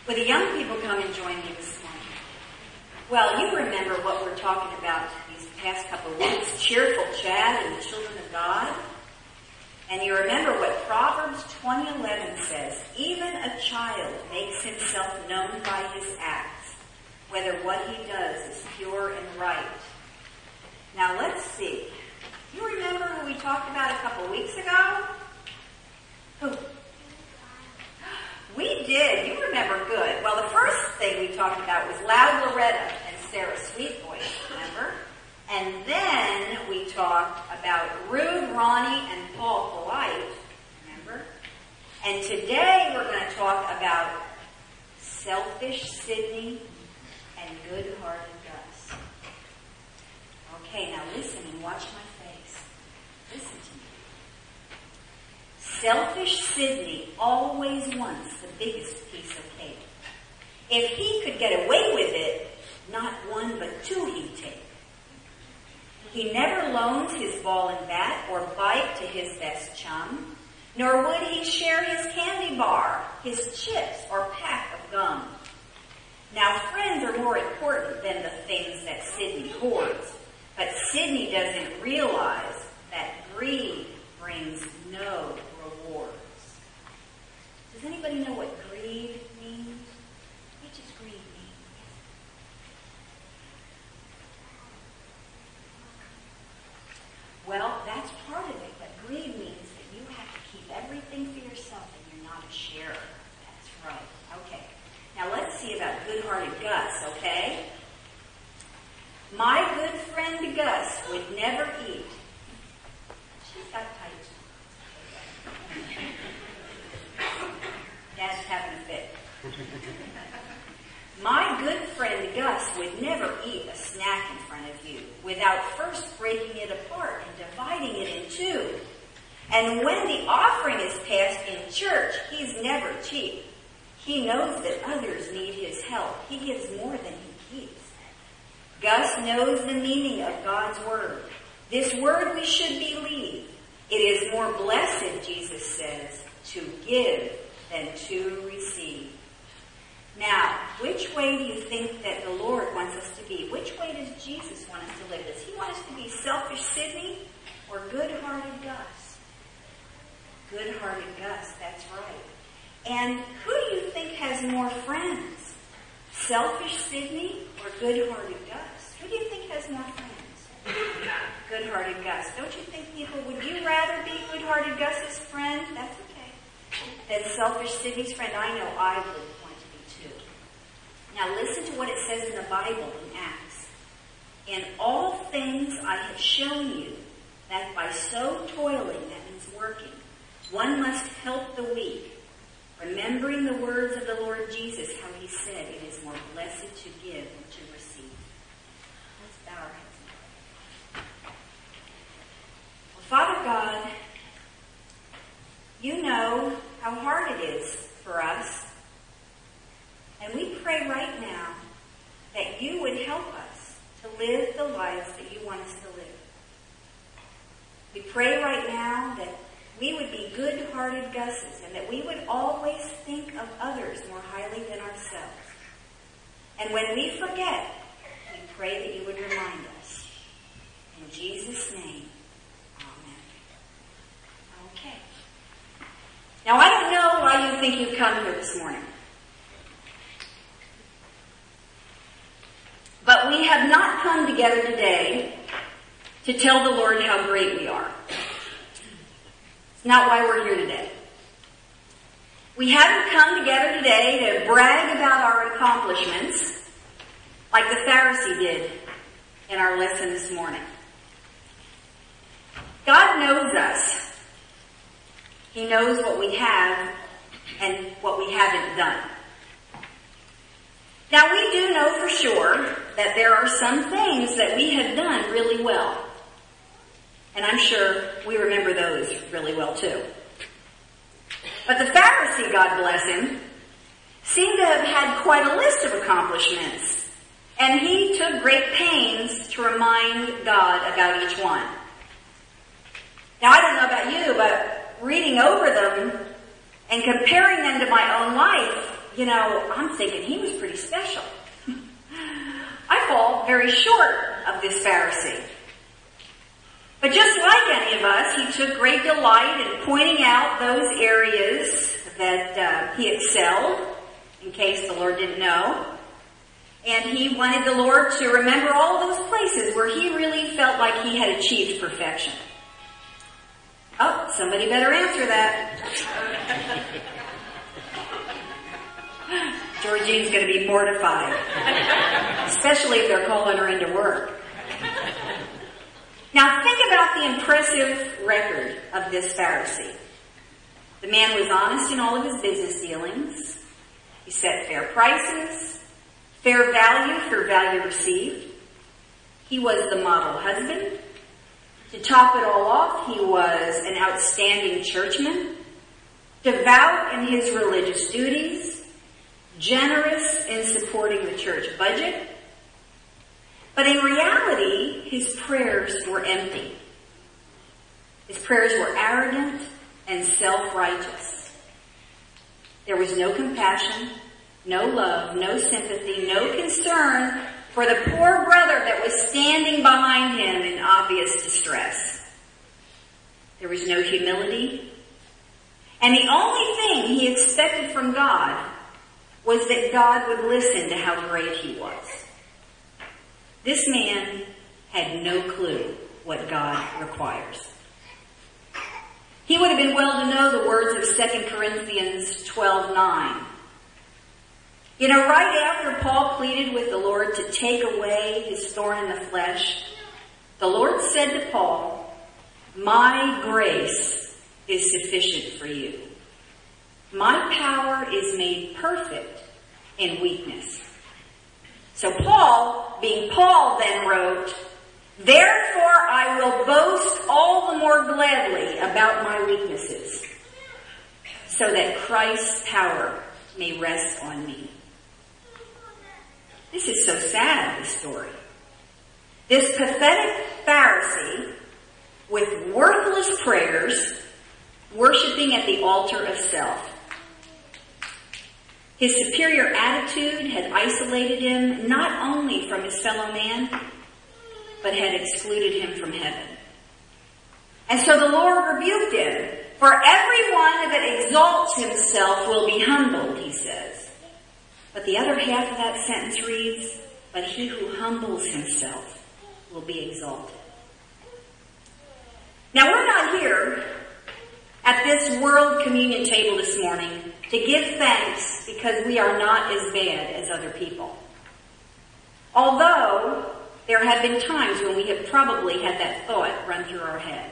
Will the young people come and join me this morning? Well, you remember what we're talking about these past couple of weeks, cheerful Chad and the children of God. And you remember what Proverbs 20:11 says, even a child makes himself known by his acts, whether what he does is pure and right. Now let's see. You remember who we talked about a couple of weeks ago? Who? We did. You remember good. Well, the first thing we talked about was Loud Loretta and Sarah Sweetvoice, remember? And then we talked about Rude Ronnie and Paul Polite, remember? And today we're going to talk about Selfish Sydney and Good-Hearted Gus. Okay, now listen and watch my face. Listen to me. Selfish Sydney always wants the biggest piece of cake. If he could get away with it, not one but two he'd take. He never loans his ball and bat or bike to his best chum, nor would he share his candy bar, his chips, or pack of gum. Now, friends are more important than the things that Sydney hoards, but Sydney doesn't realize that greed brings no rewards. Does anybody know what greed means? What does greed mean? Well, that's part of it, but greed means that you have to keep everything for yourself and you're not a sharer. That's right. Okay. Now let's see about Good-Hearted Gus, okay? My good friend Gus would never eat. She's got tight. Dad's having a fit. My good friend Gus would never eat a snack in front of you without first breaking it apart and dividing it in two. And when the offering is passed in church, he's never cheap. He knows that others need his help. He gives more than he keeps. Gus knows the meaning of God's word. This word we should believe. It is more blessed, Jesus says, to give than to receive. Now, which way do you think that the Lord wants us to be? Which way does Jesus want us to live? Does he want us to be selfish Sydney or good-hearted Gus? Good-hearted Gus, that's right. And who do you think has more friends? Selfish Sydney or good-hearted Gus? Who do you think has more friends? Good-hearted Gus. Don't you think people, would you rather be good-hearted Gus's friend? That's okay. Than selfish Sydney's friend? I know I would want to be too. Now listen to what it says in the Bible in Acts. In all things I have shown you that by so toiling, that means working, one must help the weak, remembering the words of the Lord Jesus, how he said, it is more blessed to give than to receive. Let's bow our heads and pray. Well, Father God, you know how hard it is for us. And we pray right now that you would help us to live the lives that you want us to live. We pray right now that we would be good-hearted Gus's and that we would always think of others more highly than ourselves. And when we forget, we pray that you would remind us. In Jesus' name, amen. Okay. Now, I don't know why you think you've come here this morning. But we have not come together today to tell the Lord how great we are. It's not why we're here today. We haven't come together today to brag about our accomplishments like the Pharisee did in our lesson this morning. God knows us. He knows what we have and what we haven't done. Now, we do know for sure that there are some things that we have done really well. And I'm sure we remember those really well too. But the Pharisee, God bless him, seemed to have had quite a list of accomplishments. And he took great pains to remind God about each one. Now, I don't know about you, but reading over them and comparing them to my own life, I'm thinking he was pretty special. I fall very short of this Pharisee. But just like any of us, he took great delight in pointing out those areas that he excelled, in case the Lord didn't know. And he wanted the Lord to remember all those places where he really felt like he had achieved perfection. Oh, somebody better answer that. Georgine's going to be mortified, especially if they're calling her into work. Now think about the impressive record of this Pharisee. The man was honest in all of his business dealings. He set fair prices, fair value for value received. He was the model husband. To top it all off, he was an outstanding churchman, devout in his religious duties, generous in supporting the church budget. But in reality, his prayers were empty. His prayers were arrogant and self-righteous. There was no compassion, no love, no sympathy, no concern for the poor brother that was standing behind him in obvious distress. There was no humility. And the only thing he expected from God was that God would listen to how great he was. This man had no clue what God requires. He would have been well to know the words of 2 Corinthians 12:9. Right after Paul pleaded with the Lord to take away his thorn in the flesh, the Lord said to Paul, "My grace is sufficient for you. My power is made perfect in weakness." So Paul, being Paul, then wrote, "Therefore I will boast all the more gladly about my weaknesses, so that Christ's power may rest on me." This is so sad, this story. This pathetic Pharisee, with worthless prayers, worshiping at the altar of self. His superior attitude had isolated him not only from his fellow man, but had excluded him from heaven. And so the Lord rebuked him. "For everyone that exalts himself will be humbled," he says. But the other half of that sentence reads, "But he who humbles himself will be exalted." Now we're not here at this World Communion table this morning to give thanks because we are not as bad as other people. Although there have been times when we have probably had that thought run through our head.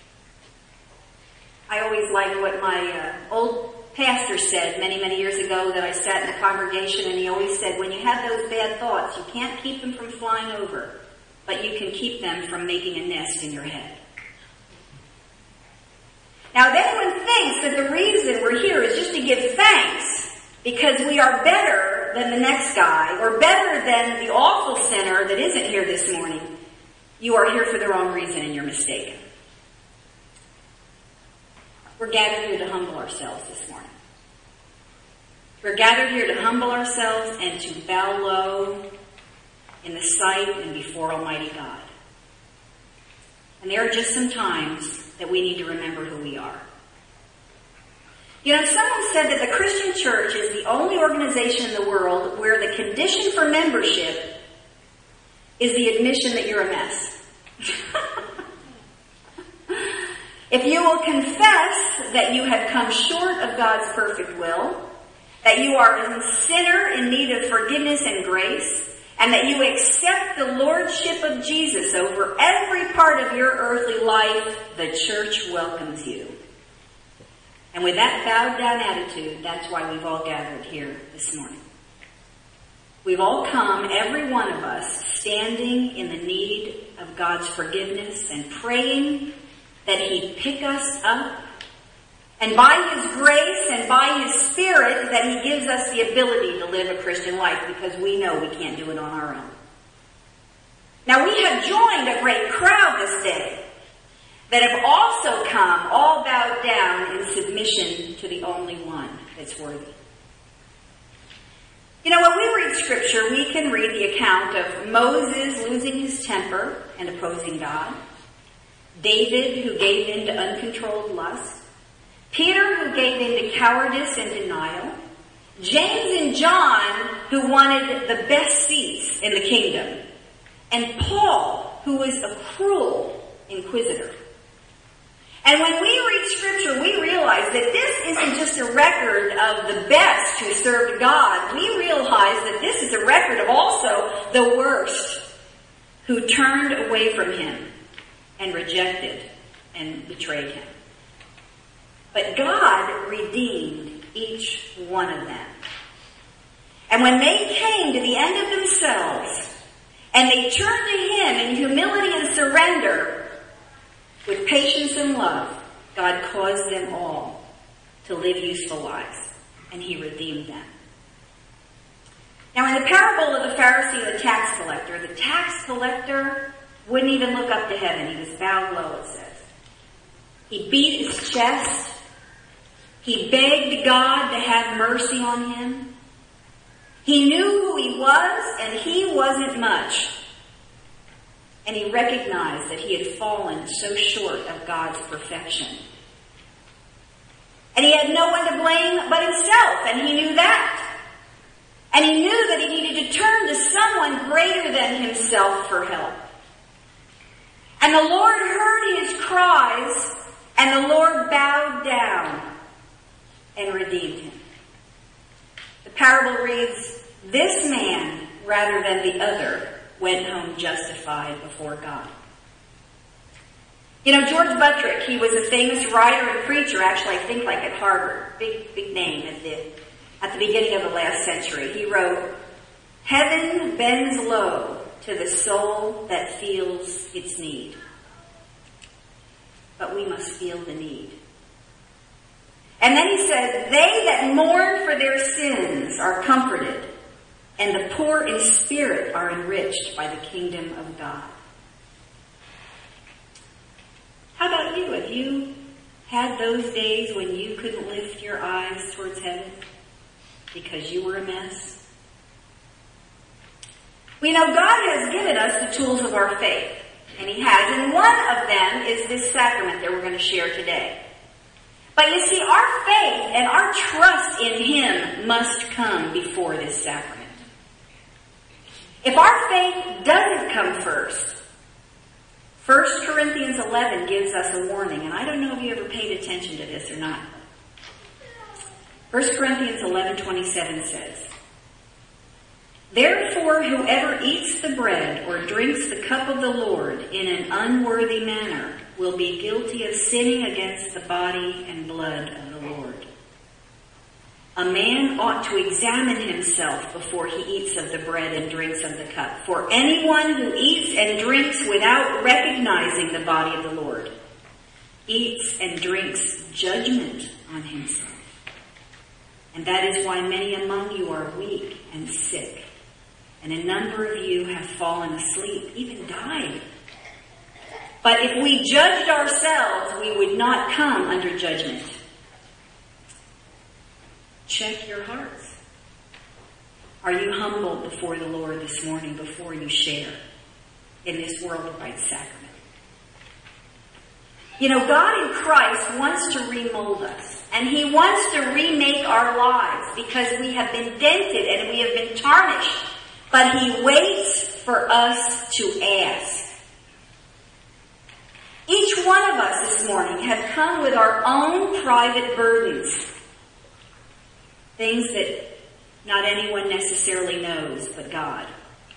I always liked what my old pastor said many, many years ago that I sat in the congregation, and he always said, when you have those bad thoughts, you can't keep them from flying over, but you can keep them from making a nest in your head. Now, if anyone thinks that the reason we're here is just to give thanks because we are better than the next guy or better than the awful sinner that isn't here this morning, you are here for the wrong reason and you're mistaken. We're gathered here to humble ourselves this morning. We're gathered here to humble ourselves and to bow low in the sight and before Almighty God. And there are just some times that we need to remember who we are. Someone said that the Christian church is the only organization in the world where the condition for membership is the admission that you're a mess. If you will confess that you have come short of God's perfect will, that you are a sinner in need of forgiveness and grace, and that you accept the lordship of Jesus over every part of your earthly life, the church welcomes you. And with that bowed down attitude, that's why we've all gathered here this morning. We've all come, every one of us, standing in the need of God's forgiveness and praying that He'd pick us up, and by His grace and by His Spirit that He gives us the ability to live a Christian life, because we know we can't do it on our own. Now, we have joined a great crowd this day that have also come all bowed down in submission to the only one that's worthy. Scripture, we can read the account of Moses losing his temper and opposing God, David who gave in to uncontrolled lust, Peter who gave in to cowardice and denial, James and John who wanted the best seats in the kingdom, and Paul who was a cruel inquisitor. And when we read Scripture, we realize that this isn't just a record of the best who served God. We realize that this is a record of also the worst who turned away from him and rejected and betrayed him. But God redeemed each one of them. And when they came to the end of themselves and they turned to him in humility and surrender, with patience and love, God caused them all to live useful lives, and he redeemed them. Now in the parable of the Pharisee and the tax collector wouldn't even look up to heaven. He was bowed low, it says. He beat his chest. He begged God to have mercy on him. He knew who he was, and he wasn't much. And he recognized that he had fallen so short of God's perfection. And he had no one to blame but himself, and he knew that. And he knew that he needed to turn to someone greater than himself for help. And the Lord heard his cries, and the Lord bowed down and redeemed him. The parable reads, "This man, rather than the other, went home justified before God." You know, George Buttrick, he was a famous writer and preacher, actually, I think like at Harvard. Big name at the beginning of the last century. He wrote, "Heaven bends low to the soul that feels its need. But we must feel the need." And then he says, "They that mourn for their sins are comforted, and the poor in spirit are enriched by the kingdom of God." How about you? Have you had those days when you couldn't lift your eyes towards heaven because you were a mess? We know God has given us the tools of our faith, and he has, and one of them is this sacrament that we're going to share today. But you see, our faith and our trust in him must come before this sacrament. If our faith doesn't come first, 1 Corinthians 11 gives us a warning, and I don't know if you ever paid attention to this or not. 1 Corinthians 11:27 says, "Therefore whoever eats the bread or drinks the cup of the Lord in an unworthy manner will be guilty of sinning against the body and blood of the Lord. A man ought to examine himself before he eats of the bread and drinks of the cup. For anyone who eats and drinks without recognizing the body of the Lord eats and drinks judgment on himself. And that is why many among you are weak and sick, and a number of you have fallen asleep, even died. But if we judged ourselves, we would not come under judgment." Check your hearts. Are you humbled before the Lord this morning before you share in this world-wide sacrament? You know, God in Christ wants to remold us, and he wants to remake our lives because we have been dented and we have been tarnished, but he waits for us to ask. Each one of us this morning have come with our own private burdens. Things that not anyone necessarily knows but God.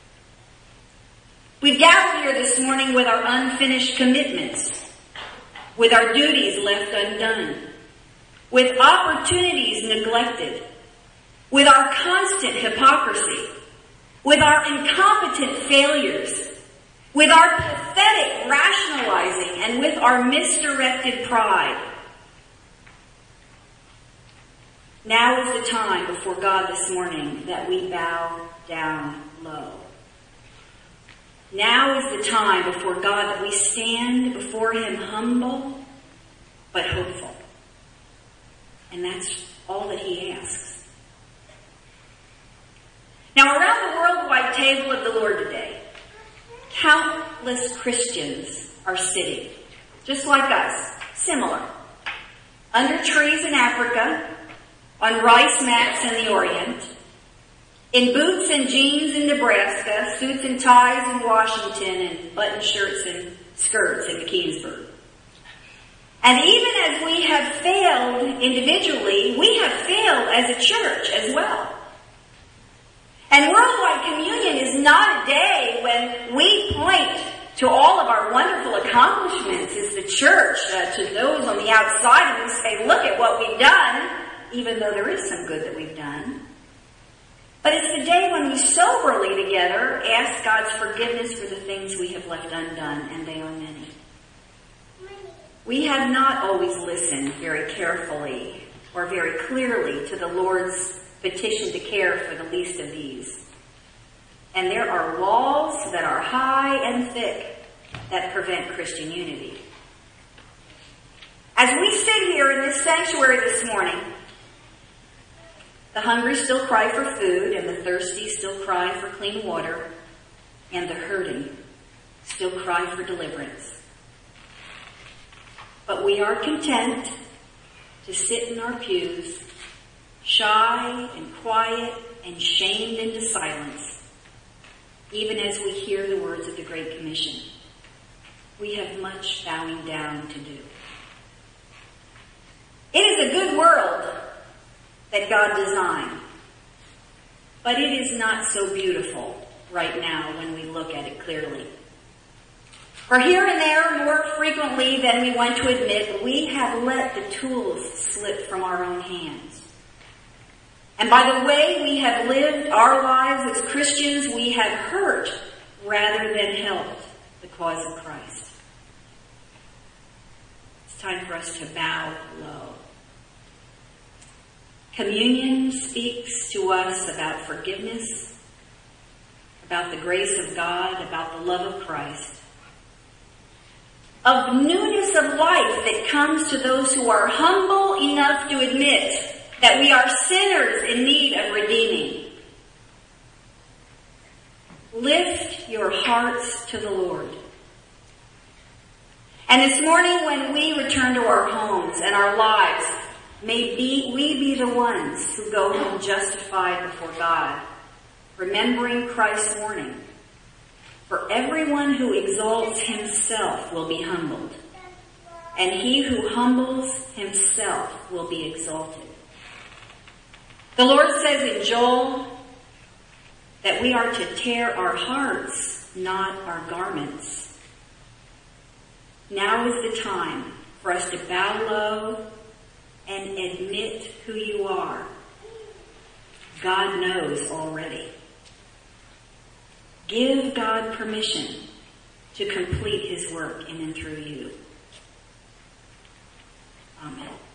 We've gathered here this morning with our unfinished commitments, with our duties left undone, with opportunities neglected, with our constant hypocrisy, with our incompetent failures, with our pathetic rationalizing, and with our misdirected pride. Now is the time before God this morning that we bow down low. Now is the time before God that we stand before him humble but hopeful. And that's all that he asks. Now around table of the Lord today, countless Christians are sitting, just like us, similar, under trees in Africa, on rice mats in the Orient, in boots and jeans in Nebraska, suits and ties in Washington, and button shirts and skirts in McKeesburg. And even as we have failed individually, we have failed as a church as well. And Worldwide Communion is not a day when we point to all of our wonderful accomplishments as the church, to those on the outside, and we say, look at what we've done, even though there is some good that we've done. But it's the day when we soberly together ask God's forgiveness for the things we have left undone, and they are many. We have not always listened very carefully or very clearly to the Lord's petition to care for the least of these. And there are walls that are high and thick that prevent Christian unity. As we sit here in this sanctuary this morning, the hungry still cry for food, and the thirsty still cry for clean water, and the hurting still cry for deliverance. But we are content to sit in our pews, shy and quiet and shamed into silence, even as we hear the words of the Great Commission. We have much bowing down to do. It is a good world that God designed, but it is not so beautiful right now when we look at it clearly. For here and there, more frequently than we want to admit, we have let the tools slip from our own hands. And by the way we have lived our lives as Christians, we have hurt rather than helped the cause of Christ. It's time for us to bow low. Communion speaks to us about forgiveness, about the grace of God, about the love of Christ, of newness of life that comes to those who are humble enough to admit that we are sinners in need of redeeming. Lift your hearts to the Lord. And this morning when we return to our homes and our lives, may we be the ones who go home justified before God, remembering Christ's warning. For everyone who exalts himself will be humbled, and he who humbles himself will be exalted. The Lord says in Joel that we are to tear our hearts, not our garments. Now is the time for us to bow low and admit who you are. God knows already. Give God permission to complete his work in and through you. Amen.